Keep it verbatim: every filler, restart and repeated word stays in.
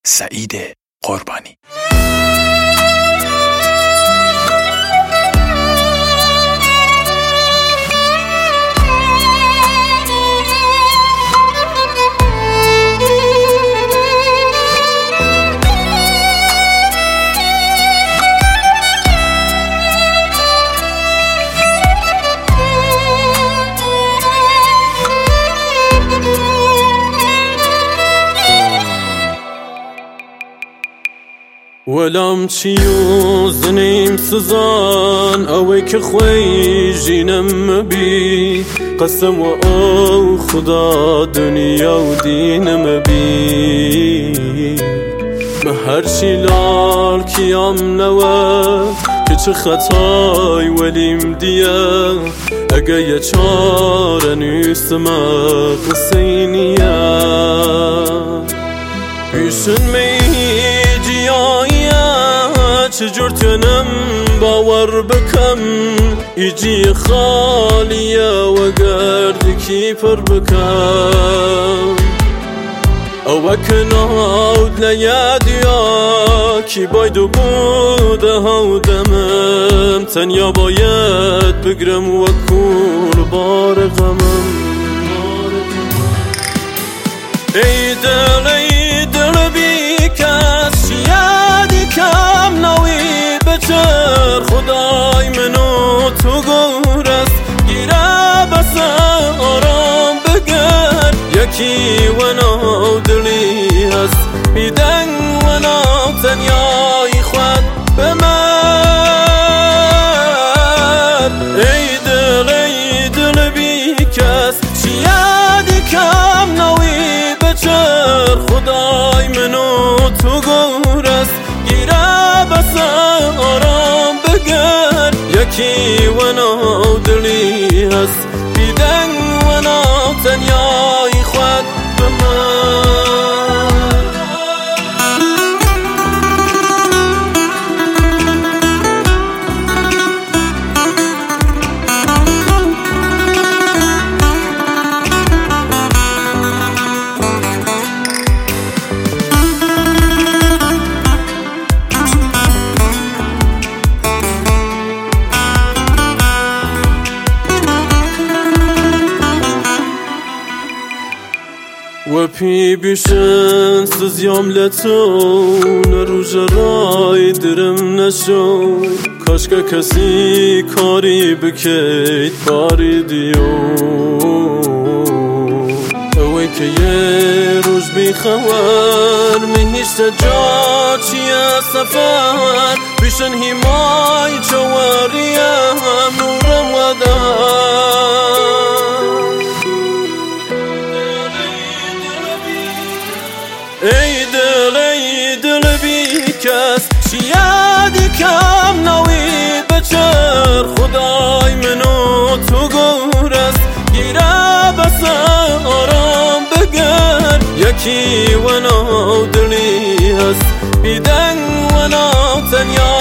سعید قربانی. ولام چیو زنیم سزان اوی که خوی جینم مبی قسم و او خدا دنیا و دینم بی به هر چی لال کیم نوه که چه خطای ولیم دیه اگه یه چاره نیستم قصینیه پیشن می چجور تنم باور بکم ایجی خالیه و گردکی پر بکم او کناود لیادیا کی بایدو بوده ها دمم تنیا باید بگرم و کول بار غمم ای دل ای دل بی کس یادی کم نوی بچر خدای منو تو گورست گیره بس آرام بگر یکی ونو دلی هست بیدن ونو تنیای خود بمر ای دل ای دل بی کس یادی کم نوی بچر خدای منو تو گورست گیره بس آرام بگر یکی ونو دلی هست بیدن ونو تنیای خود بمر و پی بیشن سزیام لتو نروژ رای درم نشو کاشکه کسی کاری بکید باری دیو اوی که یه روز بی خبر میهیشت جا چیه سفر بیشن هیمای چواریم نورم و در ای دل ای دل بی کس چیادی کم نوی بچر خدای منو تو گورست گیره بس آرام بگر یکی ونو دلی هست بیدن ونو تنیا